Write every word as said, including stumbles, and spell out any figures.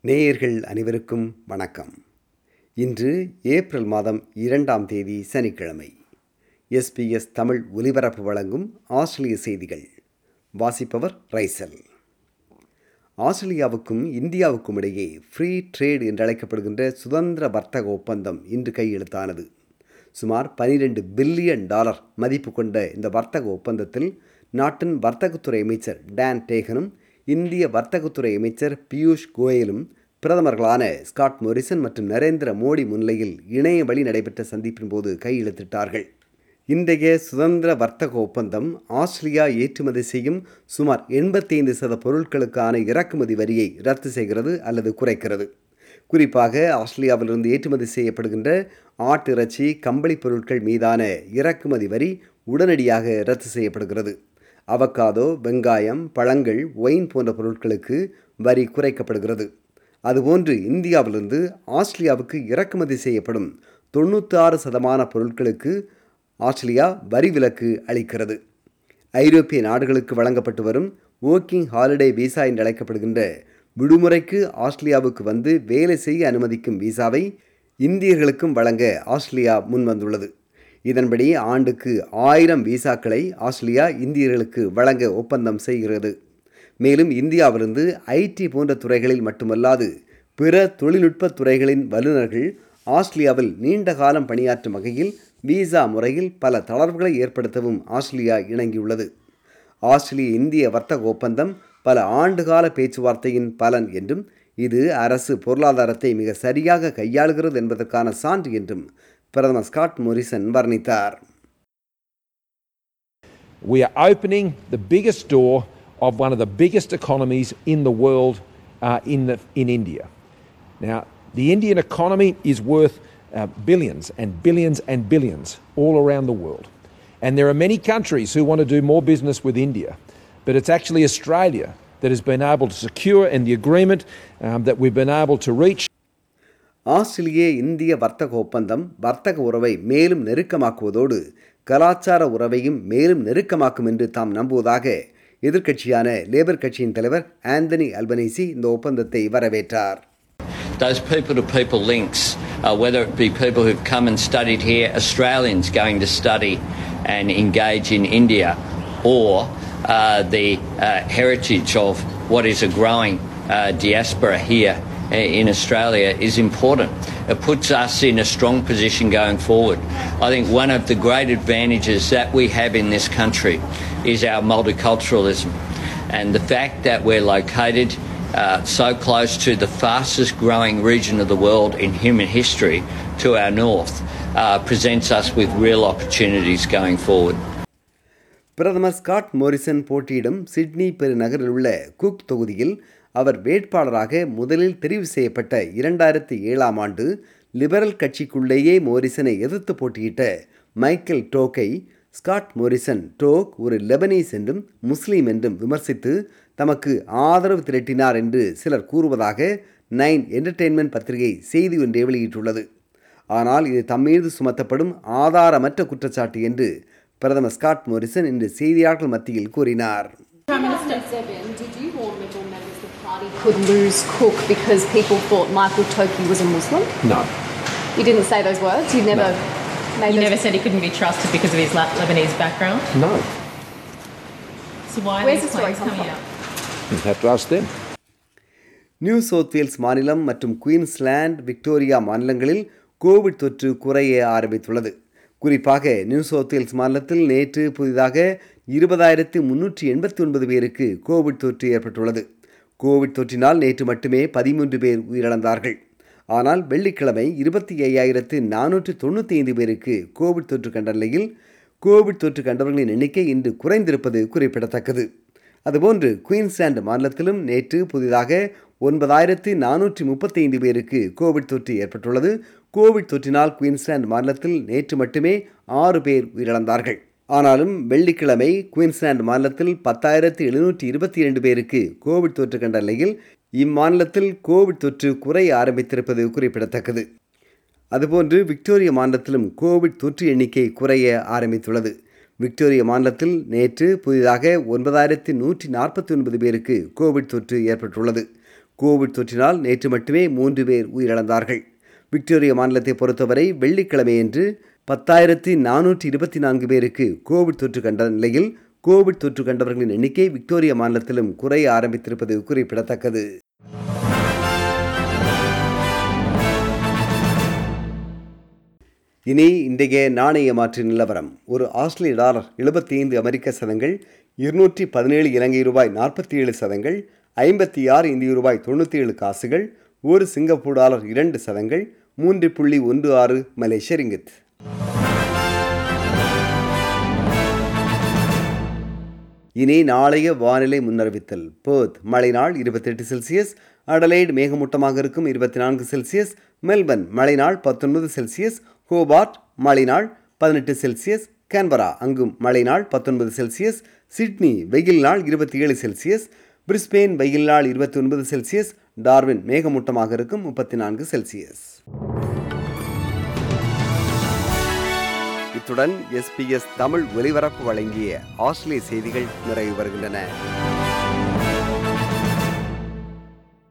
நேயர்கள் அனைவருக்கும் வணக்கம். இன்று ஏப்ரல் மாதம் இரண்டாம் தேதி சனிக்கிழமை. எஸ்பிஎஸ் தமிழ் ஒலிபரப்பு வழங்கும் ஆஸ்திரேலிய செய்திகள். வாசிப்பவர் ரைசல். ஆஸ்திரேலியாவுக்கும் இந்தியாவுக்கும் இடையே ஃப்ரீ ட்ரேட் என்றழைக்கப்படுகின்ற சுதந்திர வர்த்தக ஒப்பந்தம் இன்று கையெழுத்தானது. சுமார் பனிரெண்டு பில்லியன் டாலர் மதிப்பு கொண்ட இந்த வர்த்தக ஒப்பந்தத்தில் நாட்டின் வர்த்தகத்துறை அமைச்சர் டான் டேகனும் இந்திய வர்த்தகத்துறை அமைச்சர் பியூஷ் கோயலும் பிரதமர்களான ஸ்காட் மோரிசன் மற்றும் நரேந்திர மோடி முன்னிலையில் இணைய வழி நடைபெற்ற சந்திப்பின் போது கையெழுத்திட்டார்கள். இன்றைய சுதந்திர வர்த்தக ஒப்பந்தம் ஆஸ்திரேலியா ஏற்றுமதி செய்யும் சுமார் எண்பத்தைந்து சத பொருட்களுக்கான இறக்குமதி வரியை ரத்து செய்கிறது அல்லது குறைக்கிறது. குறிப்பாக ஆஸ்திரேலியாவிலிருந்து ஏற்றுமதி செய்யப்படுகின்ற ஆட்டிறைச்சி, கம்பளி பொருட்கள் மீதான இறக்குமதி வரி உடனடியாக ரத்து செய்யப்படுகிறது. அவக்காதோ, வெங்காயம், பழங்கள், ஒயின் போன்ற பொருட்களுக்கு வரி குறைக்கப்படுகிறது. அதுபோன்று இந்தியாவிலிருந்து ஆஸ்திரேலியாவுக்கு இறக்குமதி செய்யப்படும் தொண்ணூற்றி ஆறு சதமான பொருட்களுக்கு ஆஸ்திரேலியா வரி விலக்கு அளிக்கிறது. ஐரோப்பிய நாடுகளுக்கு வழங்கப்பட்டு வரும் ஒர்க்கிங் ஹாலிடே விசா என்று அழைக்கப்படுகின்ற விடுமுறைக்கு ஆஸ்திரேலியாவுக்கு வந்து வேலை செய்ய அனுமதிக்கும் விசாவை இந்தியர்களுக்கும் வழங்க ஆஸ்திரேலியா முன்வந்துள்ளது. இதன்படி ஆண்டுக்கு ஆயிரம் விசாக்களை ஆஸ்திரேலியா இந்தியர்களுக்கு வழங்க ஒப்பந்தம் செய்கிறது. மேலும் இந்தியாவிலிருந்து ஐடி போன்ற துறைகளில் மட்டுமல்லாது பிற தொழில்நுட்ப துறைகளின் வல்லுநர்கள் ஆஸ்திரேலியாவில் நீண்ட காலம் பணியாற்றும் வகையில் விசா முறையில் பல தளர்வுகளை ஏற்படுத்தவும் ஆஸ்திரேலியா இணங்கியுள்ளது. ஆஸ்திரேலிய இந்திய வர்த்தக ஒப்பந்தம் பல ஆண்டுகால பேச்சுவார்த்தையின் பலன் என்றும் இது அரசு பொருளாதாரத்தை மிக சரியாக கையாளுகிறது என்பதற்கான சான்று என்றும் பிரதமர் ஸ்காட் மோரிசன் வர்ணித்தார். We are opening the biggest door of one of the biggest economies in the world uh, in the, in India. Now, the Indian economy is worth uh, billions and billions and billions all around the world. And there are many countries who want to do more business with India. But it's actually Australia that has been able to secure and the agreement um, that we've been able to reach. ஆஸ்திரேலிய இந்திய வர்த்தக ஒப்பந்தம் வர்த்தக உறவை மேலும் நெருக்கமாக்குவதோடு கலாச்சார உறவையும் மேலும் நெருக்கமாக்கும் என்று தாம் நம்புவதாக எதிர்க்கட்சியான லேபர் கட்சியின் தலைவர் ஆந்தனி அல்பனீசி இந்த ஒப்பந்தத்தை வரவேற்றார். Those people-to-people links, uh, whether it be people who've come and studied here, Australians going to study and engage in India, or uh, the uh, heritage of what is a growing uh, diaspora here in Australia is important. It puts us in a strong position going forward. I think one of the great advantages that we have in this country is our multiculturalism, and the fact that we're located uh, so close to the fastest growing region of the world in human history to our north uh, presents us with real opportunities going forward. பிரதமர் Scott Morrison போட்டியிடும் Sydney பெருநகரில் உள்ள Cook தொகுதியில் அவர் வேட்பாளராக முதலில் தெரிவு செய்யப்பட்ட இரண்டாயிரத்தி ஏழாம் ஆண்டு லிபரல் கட்சிக்குள்ளேயே மோரிசனை எதிர்த்து போட்டியிட்ட மைக்கேல் டோக்கை ஸ்காட் மோரிசன் டோக் ஒரு லெபனீஸ் என்றும் முஸ்லீம் என்றும் விமர்சித்து தமக்கு ஆதரவு திரட்டினார் என்று சிலர் கூறுவதாக நைன் என்டர்டெயின்மெண்ட் பத்திரிகை செய்தி ஒன்றை வெளியிட்டுள்ளது. ஆனால் இது தம்மீது சுமத்தப்படும் ஆதாரமற்ற குற்றச்சாட்டு என்று பிரதமர் ஸ்காட் மோரிசன் இன்று செய்தியாளர்கள் மத்தியில் கூறினார். Could lose Cook because people thought Michael Toki was a Muslim? No. You didn't say those words? You never No. made You those... never said he couldn't be trusted because of his La- Lebanese background? No. So why are Where's these the story claims come coming from? out? You have to ask them. New South Wales மாநிலம் மற்றும் Queensland, Victoria மாநிலங்களில் Covid தொற்று குறைய ஆரம்பித்துள்ளது. குறிப்பாக new South Wales மாநிலத்தில் நேற்று புதிதாக இருபதாயிரத்து முன்னூற்றி எண்பத்தி ஒன்பது பேருக்கு கோவிட் தொற்று ஏற்பட்டுள்ளது. கோவிட் தொற்றினால் நேற்று மட்டுமே பதிமூன்று பேர் உயிரிழந்தார்கள். ஆனால் வெள்ளிக்கிழமை இருபத்தி ஐயாயிரத்து நானூற்று தொண்ணூற்றி ஐந்து பேருக்கு கோவிட் தொற்று கண்ட நிலையில் கோவிட் தொற்று கண்டவர்களின் எண்ணிக்கை இன்று குறைந்திருப்பது குறிப்பிடத்தக்கது. அதுபோன்று குயின்ஸ்லாந்து மாநிலத்திலும் நேற்று புதிதாக ஒன்பதாயிரத்து நானூற்றி முப்பத்தி ஐந்து பேருக்கு கோவிட் தொற்று ஏற்பட்டுள்ளது. கோவிட் தொற்றினால் குயின்ஸ்லாந்து மாநிலத்தில் நேற்று மட்டுமே ஆறு பேர் உயிரிழந்தார்கள். ஆனாலும் வெள்ளிக்கிழமை குயின்ஸ்லாந்து மாநிலத்தில் பத்தாயிரத்து எழுநூற்றி இருபத்தி இரண்டு பேருக்கு கோவிட் தொற்று கண்ட நிலையில் இம்மாநிலத்தில் கோவிட் தொற்று குறைய ஆரம்பித்திருப்பது குறிப்பிடத்தக்கது. அதுபோன்று விக்டோரியா மாநிலத்திலும் கோவிட் தொற்று எண்ணிக்கை குறைய ஆரம்பித்துள்ளது. விக்டோரியா மாநிலத்தில் நேற்று புதிதாக ஒன்பதாயிரத்தி நூற்றி நாற்பத்தி ஒன்பது பேருக்கு கோவிட் தொற்று ஏற்பட்டுள்ளது. கோவிட் தொற்றினால் நேற்று மட்டுமே மூன்று பேர் உயிரிழந்தார்கள். விக்டோரியா மாநிலத்தை பொறுத்தவரை வெள்ளிக்கிழமையன்று பத்தாயிரத்தி நானூற்றி இருபத்தி நான்கு பேருக்கு கோவிட் தொற்று கண்ட நிலையில் கோவிட் தொற்று கண்டவர்களின் எண்ணிக்கை விக்டோரியா மாநிலத்திலும் குறைய ஆரம்பித்திருப்பது குறிப்பிடத்தக்கது. இனி இன்றைய நாணய மாற்று நிலவரம். ஒரு ஆஸ்திரேலிய டாலர் எழுபத்தி ஐந்து அமெரிக்க சதங்கள், இருநூற்றி பதினேழு இலங்கை ரூபாய் நாற்பத்தி ஏழு சதங்கள், ஐம்பத்தி ஆறு இந்திய ரூபாய் தொண்ணூற்றி ஏழு காசுகள், ஒரு சிங்கப்பூர் டாலர் இரண்டு சதங்கள், மூன்று புள்ளி ஒன்று ஆறு மலேசிய ரிங்கித். இனி நாளைய வானிலை முன்னறிவித்தல். பெர்த் மழை நாள் இருபத்தி எட்டு செல்சியஸ், அடலைட் மேகமூட்டமாக இருக்கும் இருபத்தி நான்கு செல்சியஸ், மெல்பர்ன் மழை நாள் பத்தொன்பது செல்சியஸ், ஹோபார்ட் மழை நாள் பதினெட்டு செல்சியஸ், கேன்பரா அங்கும் மழை நாள் பத்தொன்பது செல்சியஸ், சிட்னி வெயில் நாள் இருபத்தி ஏழு செல்சியஸ், பிரிஸ்பெயின் வெயில் நாள் இருபத்தி ஒன்பது செல்சியஸ், டார்வின் மேகமூட்டமாக இருக்கும் முப்பத்தி நான்கு செல்சியஸ். இத்துடன் எஸ்பிஎஸ் தமிழ் ஒலிபரப்பு வழங்கிய ஆஸ்திரேலிய செய்திகள் நிறைவு வருகின்றன.